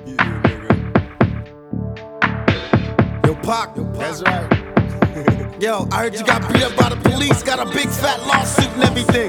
Yo, Pac, that's right. Yo, I heard you got beat up by the police, got a big fat lawsuit and everything.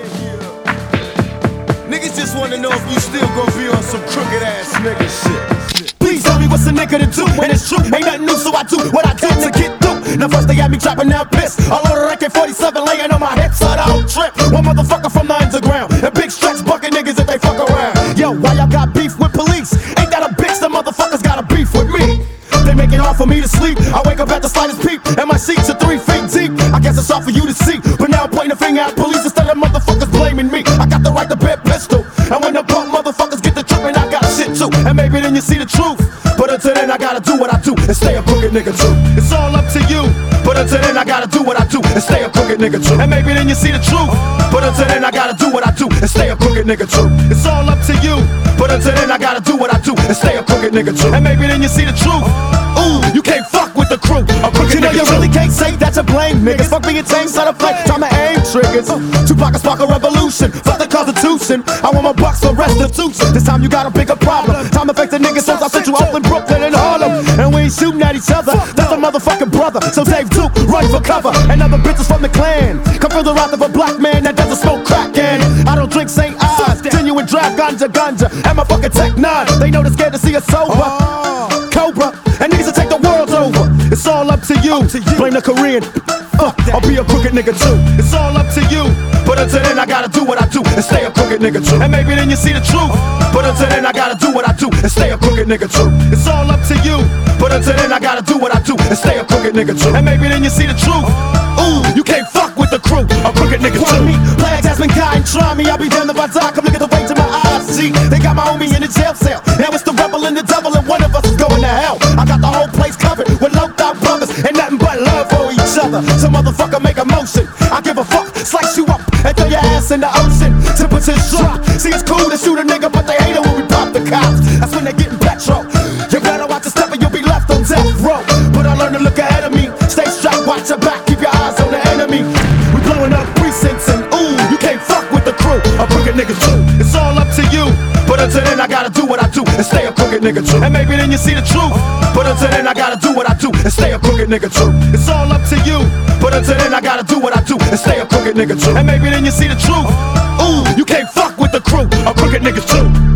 Niggas just wanna know if you still gon' be on some crooked ass nigga shit. Please tell me what's a nigga to do when it's true. Ain't nothing new, so I do what I do to get through. Now first they had me trapping now piss. All over the AK-47 laying on my hip so I don't trip. One motherfucker from the underground, and big stretch bucket niggas if they fuck around. Yo, why y'all got beef with police? Ain't that a bitch? The motherfuckers got a beef with me. They make it hard for me to sleep. I wake up at the slightest peep, and my sheets are 3 feet deep. I guess it's all for you to see, but now I'm pointing a finger at police instead of motherfuckers blaming me. I got the right to bear pistol, and when the punk motherfuckers get the trippin', I got shit too. And maybe then you see the truth, but until then I gotta do what I do and stay a crooked nigga true. It's all up to you, but until then I gotta do what I do and stay a crooked nigga true. And maybe then you see the truth, but until then I gotta do what I do and stay a crooked nigga true. It's all up to you, but until then I gotta do what I do and stay a crooked nigga true. And maybe then you see the truth. Ooh, you can't fuck with the crew. You know you really can't say that you blame niggas. Fuck being tame, set of flame, time to aim triggers. Tupac and spark a revolution, fuck the Constitution. I want my bucks for restitution. This time you got a bigger problem. Time to fix the niggas since I sent you Oakland, Brooklyn, and Harlem. And we ain't shooting at each other, that's a motherfucking brother. So Dave Duke, run for cover. And other bitches from the clan come feel the wrath of a black man that doesn't smoke crack. And I don't drink St. Ives, genuine draft, ganja, and my fucking Tech 9. They know they're scared to see us sober. Cobra, and niggas will take the world over. It's all up to you. Blame the Korean. I'll be a crooked nigga too. It's all up to you, but until then I gotta do what I do and stay a crooked nigga true. And maybe then you see the truth, but until then I gotta do what I do and stay a crooked nigga true. It's all up to you, but until then I gotta do what I do and stay a crooked nigga true. And maybe then you see the truth. Ooh, you can't fuck with the crew. A crooked nigga true. Me, Plague has been kind, try me. I'll be damned if I die. Come look at the way to my eyes. See, they got my homie in the jail cell. Now it's the rebel and the devil, and one of us is going to hell. I got the whole place covered with low out brothers and nothing but love for each other. So motherfucker make a motion. I give a fuck, slice you up and throw your ass in the ocean. Temperatures drop. See, it's cool to shoot a nigga, but they hate it when we pop the cops. That's when they getting petrol. You better watch your step or you'll be left on death row. But I learned to look ahead of me. Stay strapped, watch your back, keep your eyes on the enemy. We blowing up precincts and ooh, you can't fuck with the crew. A crooked nigga true. It's all up to you, but until then I gotta do what I do and stay a crooked nigga true. And maybe then you see the truth, but until then I gotta do what I do and stay a crooked nigga true. It's all up to you, but until then I gotta do what I do and stay a crooked nigga true. And maybe then you see the truth. Ooh, you can't fuck with the crew. A crooked nigga true.